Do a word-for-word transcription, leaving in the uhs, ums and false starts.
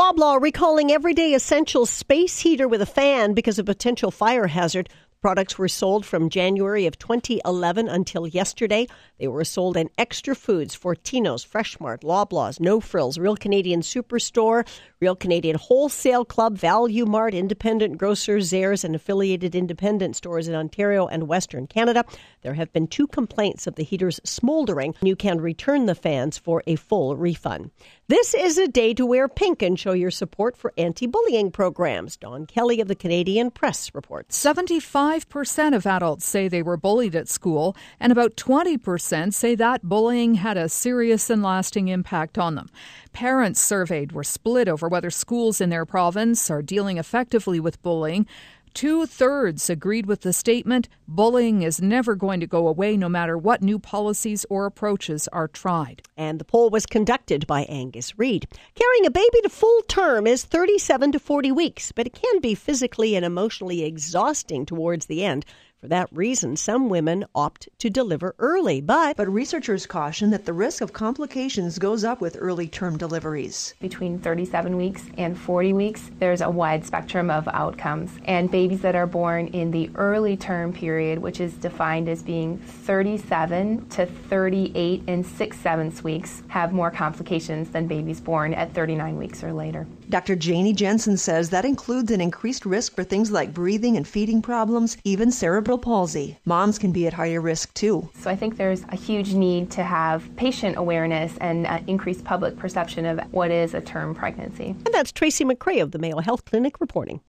Loblaw recalling everyday essential space heater with a fan because of potential fire hazard. Products were sold from January of twenty eleven until yesterday. They were sold in Extra Foods, Fortinos, Freshmart, Loblaws, No Frills, Real Canadian Superstore, Real Canadian Wholesale Club, Value Mart, Independent Grocers, Zehrs, and affiliated independent stores in Ontario and Western Canada. There have been two complaints of the heaters smoldering. You can return the fans for a full refund. This is a day to wear pink and show your support for anti-bullying programs. Dawn Kelly of the Canadian Press reports. seventy-five percent of adults say they were bullied at school, and about twenty percent say that bullying had a serious and lasting impact on them. Parents surveyed were split over whether schools in their province are dealing effectively with bullying. Two-thirds agreed with the statement, bullying is never going to go away no matter what new policies or approaches are tried. And the poll was conducted by Angus Reid. Carrying a baby to full term is thirty-seven to forty weeks, but it can be physically and emotionally exhausting towards the end. For that reason, some women opt to deliver early, but... But researchers caution that the risk of complications goes up with early-term deliveries. Between thirty-seven weeks and forty weeks, there's a wide spectrum of outcomes. And babies that are born in the early-term period, which is defined as being thirty-seven to thirty-eight and six-sevenths weeks, have more complications than babies born at thirty-nine weeks or later. Doctor Janie Jensen says that includes an increased risk for things like breathing and feeding problems, even cerebral palsy. Moms can be at higher risk too. So I think there's a huge need to have patient awareness and uh, increased public perception of what is a term pregnancy. And that's Tracy McCray of the Mayo Health Clinic reporting.